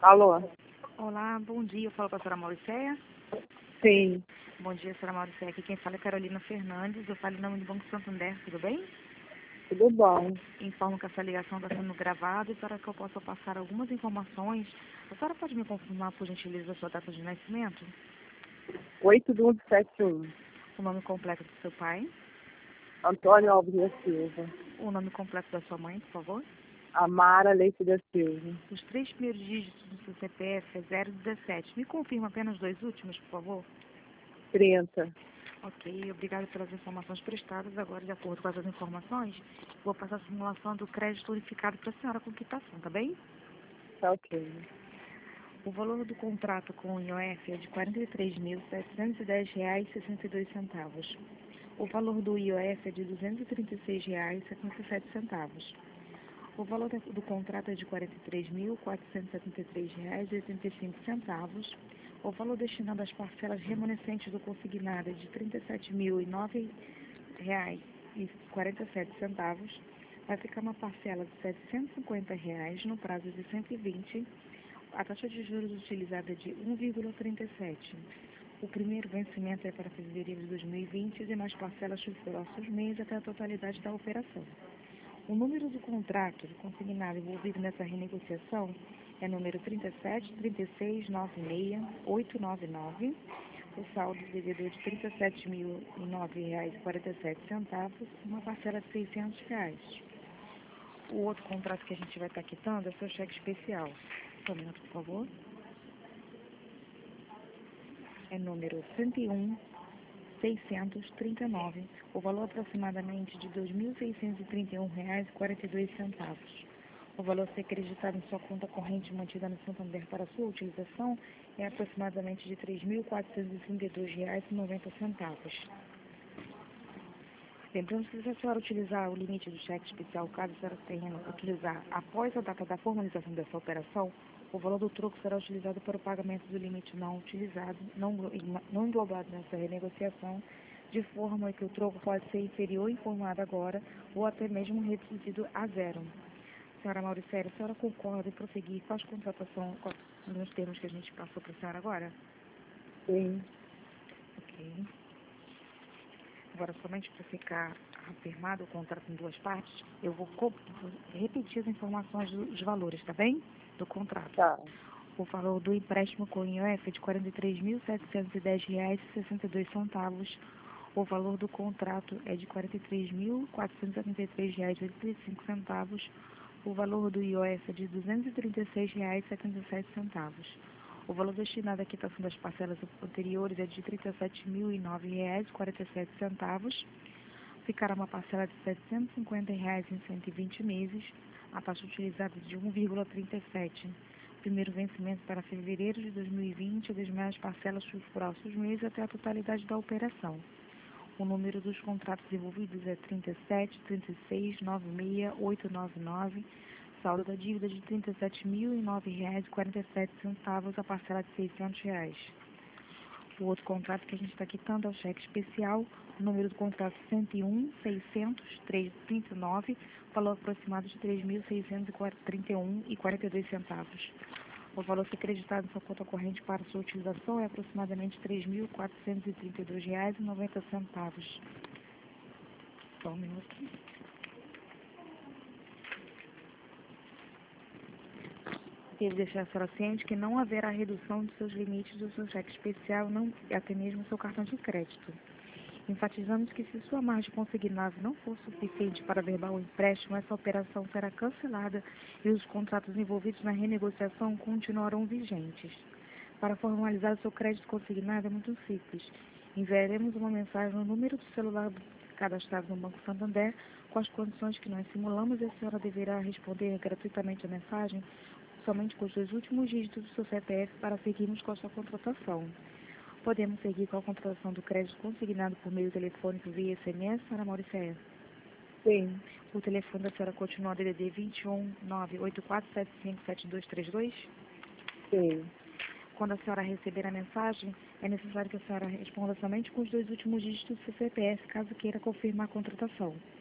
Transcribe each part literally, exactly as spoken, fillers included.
Alô? Olá, bom dia. Eu falo com a senhora Mauricéia. Sim, Bom dia, senhora Mauricéia. Aqui quem fala é Carolina Fernandes. Eu falo em nome do Banco Santander, tudo bem? tudo bom. Informo que essa ligação está sendo gravada e para que eu possa passar algumas informações. A senhora pode me confirmar, por gentileza, a sua data de nascimento? oito de um de setenta e um. O nome completo do seu pai? Antônio Alves da Silva. O nome completo da sua mãe, por favor? Amara Leite da Silva. Os três primeiros dígitos do seu C P F é zero dezessete. Me confirma apenas os dois últimos, por favor? trinta. Ok, obrigada pelas informações prestadas. Agora, de acordo com essas informações, vou passar a simulação do crédito unificado para a senhora com quitação, tá bem? Tá ok. O valor do contrato com o I O F é de quarenta e três mil, setecentos e dez reais e sessenta e dois centavos. O valor do I O F é de duzentos e trinta e seis reais e setenta e sete centavos. O valor do contrato é de quarenta e três mil, quatrocentos e setenta e três reais e oitenta e cinco centavos. O valor destinado às parcelas remanescentes do consignado é de trinta e sete mil e nove reais e quarenta e sete centavos. Vai ficar uma parcela de setecentos e cinquenta reais no prazo de cento e vinte. A taxa de juros utilizada é de um vírgula trinta e sete. O primeiro vencimento é para fevereiro de dois mil e vinte e demais parcelas nos próximos meses até a totalidade da operação. O número do contrato de consignado envolvido nessa renegociação é número trinta e sete, trinta e seis, noventa e seis, oitocentos e noventa e nove. O saldo do devedor de trinta e sete mil e nove reais e quarenta e sete centavos, uma parcela de seiscentos reais. O outro contrato que a gente vai estar quitando é seu cheque especial. Só um minuto, por favor. É número cento e um, seiscentos e trinta e nove, o valor aproximadamente de dois mil seiscentos e trinta e um reais e quarenta e dois centavos. O valor a ser acreditado em sua conta corrente mantida no Santander para sua utilização é aproximadamente de três mil quatrocentos e trinta e dois reais e noventa centavos. Lembrando que se a senhora utilizar o limite do cheque especial, caso a senhora tenha utilizar após a data da formalização dessa operação, o valor do troco será utilizado para o pagamento do limite não utilizado, não, não englobado nessa renegociação, de forma que o troco pode ser inferior informado agora ou até mesmo reduzido a zero. Senhora Mauricéia, a senhora concorda em prosseguir com as contratações nos termos que a gente passou para a senhora agora? Sim. Ok. Agora, somente para ficar afirmado o contrato em duas partes, eu vou repetir as informações dos valores, tá bem? Do contrato. Tá. O valor do empréstimo com o I O F é de quarenta e três mil, setecentos e dez reais e sessenta e dois centavos. O valor do contrato é de quarenta e três mil, quatrocentos e setenta e três reais e oitenta e cinco centavos. O valor do I O F é de duzentos e trinta e seis reais e setenta e sete centavos. O valor destinado à quitação das parcelas anteriores é de trinta e sete mil e nove reais e quarenta e sete centavos. Ficará uma parcela de setecentos e cinquenta reais em cento e vinte meses. A taxa utilizada é de um vírgula trinta e sete. Primeiro vencimento para fevereiro de dois mil e vinte e demais parcelas nos próximos meses até a totalidade da operação. O número dos contratos envolvidos é trinta e sete, trinta e seis, noventa e seis, oitocentos e noventa e nove. Saldo da dívida de trinta e sete mil e nove reais e quarenta e sete centavos, a parcela de seiscentos reais. O outro contrato que a gente está quitando é o cheque especial, o número do contrato cento e um, seiscentos, trezentos e trinta e nove, valor aproximado de três mil seiscentos e trinta e um reais e quarenta e dois centavos. O valor a ser acreditado em sua conta corrente para sua utilização é aproximadamente três mil quatrocentos e trinta e dois reais e noventa centavos. Só um minuto. Quero deixar a senhora ciente que não haverá redução dos seus limites do seu cheque especial, não, até mesmo do seu cartão de crédito. Enfatizamos que se sua margem consignável não for suficiente para averbar o empréstimo, essa operação será cancelada e os contratos envolvidos na renegociação continuarão vigentes. Para formalizar o seu crédito consignado é muito simples. Enviaremos uma mensagem no número do celular cadastrado no Banco Santander com as condições que nós simulamos e a senhora deverá responder gratuitamente a mensagem somente com os dois últimos dígitos do seu C P F para seguirmos com a sua contratação. Podemos seguir com a contratação do crédito consignado por meio telefônico via S M S, senhora Mauricéia? Sim. O telefone da senhora continua a D D D vinte e um, nove oito quatro sete cinco sete dois três dois? Sim. Quando a senhora receber a mensagem, é necessário que a senhora responda somente com os dois últimos dígitos do seu C P F, caso queira confirmar a contratação.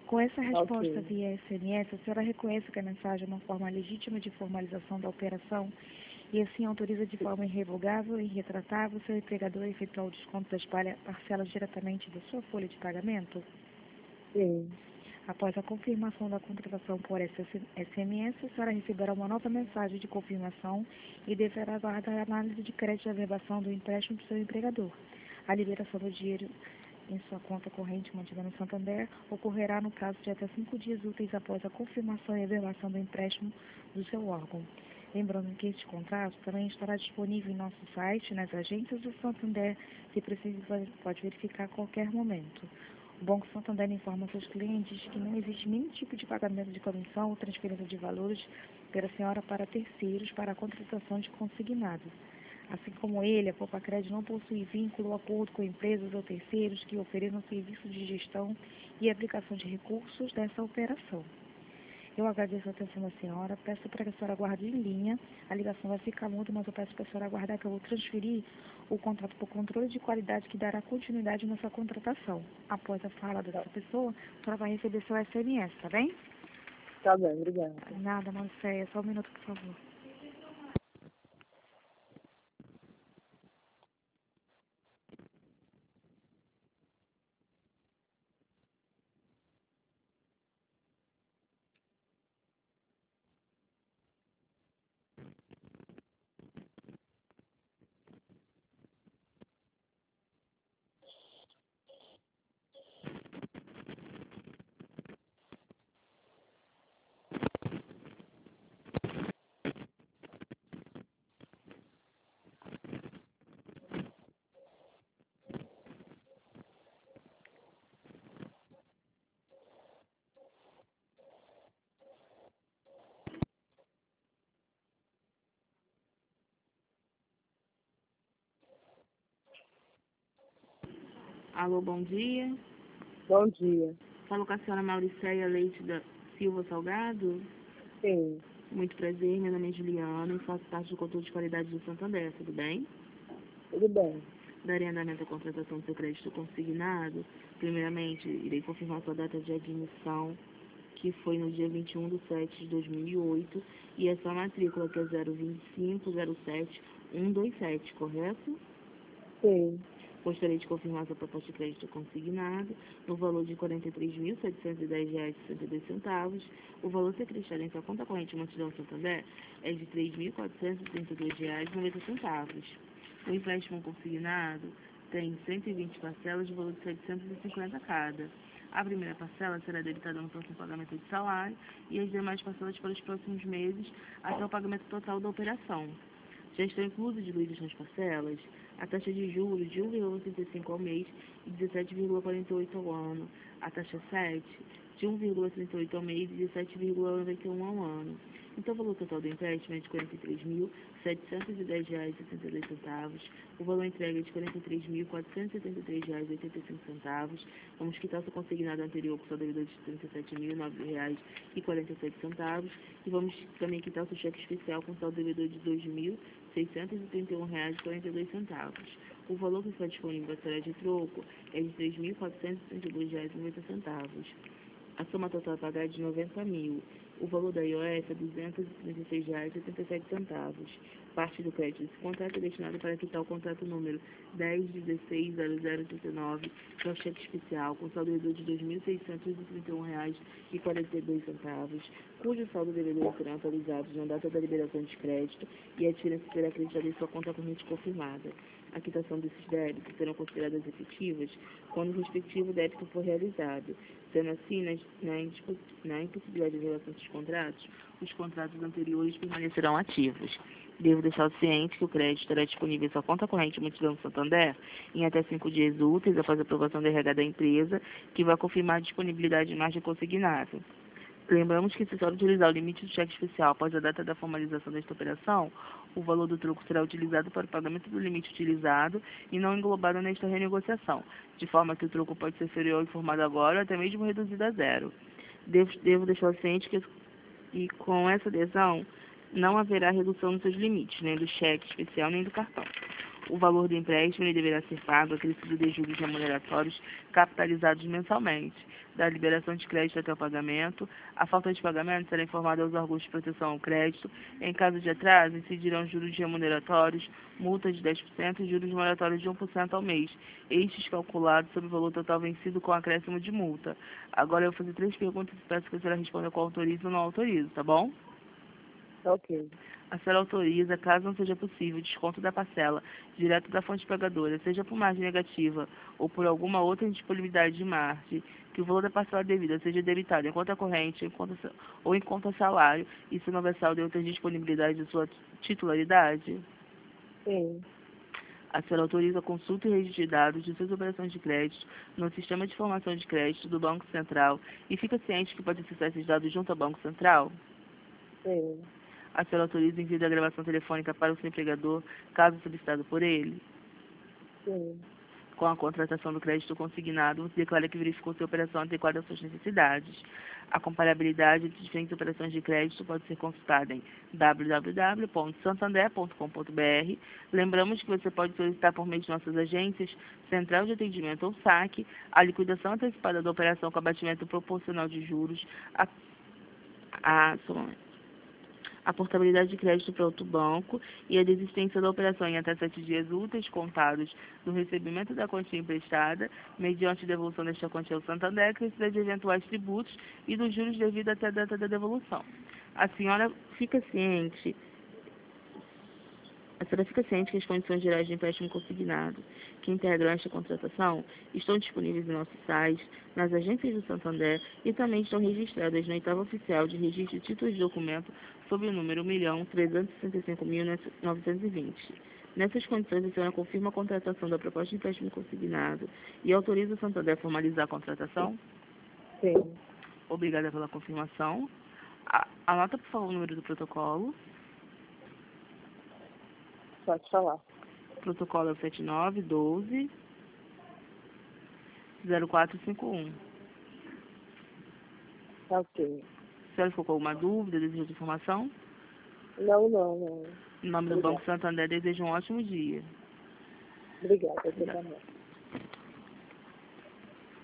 Com essa resposta Ok. via S M S, a senhora reconhece que a mensagem é uma forma legítima de formalização da operação e assim autoriza de forma irrevogável e irretratável seu empregador a efetuar o desconto das palha- parcelas diretamente da sua folha de pagamento? Sim. Após a confirmação da contratação por S M S, a senhora receberá uma nova mensagem de confirmação e deverá aguardar a análise de crédito e averbação do empréstimo do seu empregador. A liberação do dinheiro em sua conta corrente mantida no Santander ocorrerá no prazo de até cinco dias úteis após a confirmação e averbação do empréstimo do seu órgão. Lembrando que este contrato também estará disponível em nosso site, nas agências do Santander, se preciso pode verificar a qualquer momento. O Banco Santander informa seus clientes que não existe nenhum tipo de pagamento de comissão ou transferência de valores pela senhora para terceiros para a contratação de consignados. Assim como ele, a Popacred não possui vínculo ou acordo com empresas ou terceiros que ofereçam serviços de gestão e aplicação de recursos dessa operação. Eu agradeço a atenção da senhora, peço para que a senhora aguarde em linha, a ligação vai ficar muda, mas eu peço para a senhora aguardar que eu vou transferir o contrato por controle de qualidade que dará continuidade nessa contratação. Após a fala dessa pessoa, a senhora vai receber seu S M S, tá bem? Tá bem, obrigada. Nada, Marcéia, só um minuto, por favor. Alô, bom dia. Bom dia. Falo com a senhora Mauricéia Leite da Silva Salgado. Sim. Muito prazer, meu nome é Juliana e faço parte do controle de qualidade do Santander, tudo bem? Tudo bem. Darei andamento à contratação do seu crédito consignado. Primeiramente, irei confirmar sua data de admissão, que foi no dia vinte e um de sete de dois mil e oito, e a sua matrícula, que é zero dois cinco zero sete um dois sete, correto? Sim. Gostaria de confirmar sua proposta de crédito consignado no valor de quarenta e três mil, setecentos e dez reais e sessenta e dois centavos. O valor secretário em sua conta corrente Multidão Santander é de três mil, quatrocentos e trinta e dois reais e noventa centavos. O empréstimo consignado tem cento e vinte parcelas de valor de setecentos e cinquenta cada. A primeira parcela será debitada no próximo pagamento de salário e as demais parcelas para os próximos meses até o pagamento total da operação. Já estão inclusos e diluídos nas parcelas a taxa de juros de um vírgula trinta e cinco ao mês e dezessete vírgula quarenta e oito ao ano, a taxa sete de um vírgula trinta e oito ao mês e dezessete vírgula noventa e um ao ano. Então, o valor total do empréstimo é de quarenta e três mil, setecentos e dez reais e sessenta e dois centavos. O valor entregue é de quarenta e três mil, quatrocentos e setenta e três reais e oitenta e cinco centavos. Vamos quitar o consignado anterior com o seu devedor de trinta e sete mil, nove reais e quarenta e sete centavos. E vamos também quitar o seu cheque especial com o seu devedor de dois mil, seiscentos e trinta e um reais e quarenta e dois centavos. O valor que está disponível para será de troco é de três mil, quatrocentos e trinta e dois reais e noventa centavos. A soma total a pagar é de noventa mil. O valor da I O S é duzentos e trinta e seis reais e setenta e sete centavos. Parte do crédito desse contrato é destinada para quitar o contrato número dez dezesseis zero zero trinta e nove, que é o cheque especial, com saldo devedor de dois mil seiscentos e trinta e um reais e quarenta e dois centavos, cujo saldo devedor serão atualizados na data da liberação de crédito e a diferença será acreditada em sua conta corrente confirmada. A quitação desses débitos serão consideradas efetivas quando o respectivo débito for realizado. Sendo assim, na, na, na impossibilidade de relação dos contratos, os contratos anteriores permanecerão ativos. Devo deixar o ciente que o crédito estará disponível em sua conta corrente Multidão Santander em até cinco dias úteis após a aprovação da R H da empresa, que vai confirmar a disponibilidade de margem consignada. Lembramos que, se só utilizar o limite do cheque especial após a data da formalização desta operação, o valor do troco será utilizado para o pagamento do limite utilizado e não englobado nesta renegociação, de forma que o troco pode ser inferior ao informado agora ou até mesmo reduzido a zero. Devo, devo deixar ciente que, e com essa adesão, não haverá redução nos seus limites, nem do cheque especial nem do cartão. O valor do empréstimo ele deverá ser pago acrescido de juros remuneratórios capitalizados mensalmente. Da liberação de crédito até o pagamento, a falta de pagamento será informada aos órgãos de proteção ao crédito. Em caso de atraso, incidirão juros remuneratórios, multa de dez por cento e juros moratórios de um por cento ao mês, estes calculados sobre o valor total vencido com acréscimo de multa. Agora eu vou fazer três perguntas e peço que a senhora responda com autorizo ou não autorizo, tá bom? Ok. A senhora autoriza, caso não seja possível, o desconto da parcela direto da fonte pagadora, seja por margem negativa ou por alguma outra indisponibilidade de margem, que o valor da parcela devida seja debitado em conta corrente em conta, ou em conta salário, e se não houver saldo em outra disponibilidade de sua titularidade. Sim. A senhora autoriza a consulta e registro de dados de suas operações de crédito no Sistema de Informação de Crédito do Banco Central e fica ciente que pode acessar esses dados junto ao Banco Central? Sim. A senhora autoriza o envio da gravação telefônica para o seu empregador, caso solicitado por ele? Sim. Com a contratação do crédito consignado, você declara que verificou se a operação adequada às suas necessidades. A comparabilidade de diferentes operações de crédito pode ser consultada em w w w ponto santander ponto com ponto b r. Lembramos que você pode solicitar por meio de nossas agências, Central de Atendimento ou saque, a liquidação antecipada da operação com abatimento proporcional de juros, a, a, a portabilidade de crédito para outro banco e a desistência da operação em até sete dias úteis contados do recebimento da quantia emprestada, mediante devolução desta quantia ao Santander, acrescida de eventuais tributos e dos juros devidos até a data da devolução. A senhora fica ciente, a senhora fica ciente que as condições gerais de empréstimo consignado que integram esta contratação estão disponíveis em nosso site, nas agências do Santander e também estão registradas no oitavo oficial de registro de títulos de documento sob o número um milhão trezentos e sessenta e cinco mil novecentos e vinte. Nessas condições, a senhora confirma a contratação da proposta de empréstimo consignado e autoriza o Santander a formalizar a contratação? Sim. Obrigada pela confirmação. A- Anota, por favor, o número do protocolo. Pode falar. O protocolo é o sete nove um dois zero quatro cinco um. Ok. A senhora ficou com alguma dúvida, deseja de informação? Não, não, não. Em nome do Obrigada. Banco Santander, desejo um ótimo dia. Obrigada, você também.